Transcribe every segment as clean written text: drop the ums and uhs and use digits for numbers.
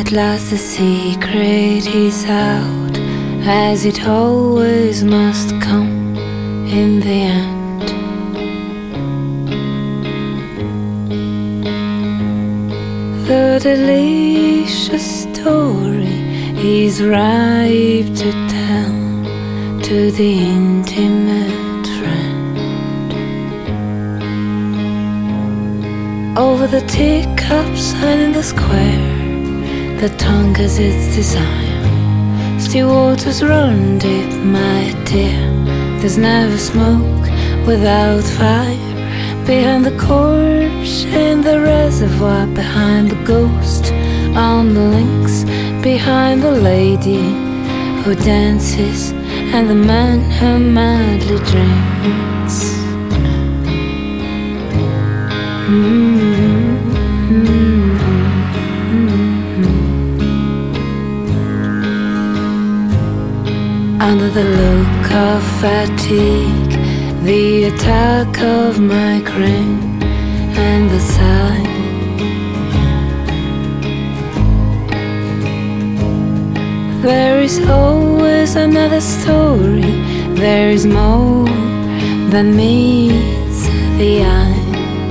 At last the secret is out, as it always must come in the end. The delicious story is ripe to tell to the intimate friend. Over the teacups and in the square, the tongue has its desire. Still waters run deep, my dear. There's never smoke without fire. Behind the corpse in the reservoir, behind the ghost on the links, behind the lady who dances and the man who madly drinks. Under the look of fatigue, the attack of migraine, and the sigh, there is always another story. There is more than meets the eye.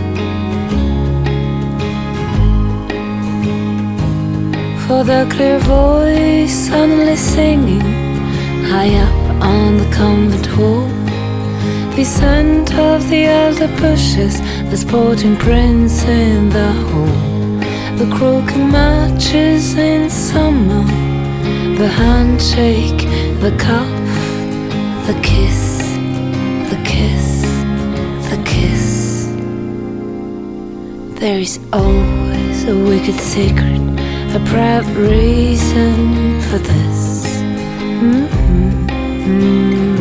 For the clear voice suddenly singing high up on the convent wall, the scent of the elder bushes, the sporting prince in the hall, the croaking matches in summer, the handshake, the cuff, the kiss, the kiss, the kiss. There is always a wicked secret, a proud reason for this.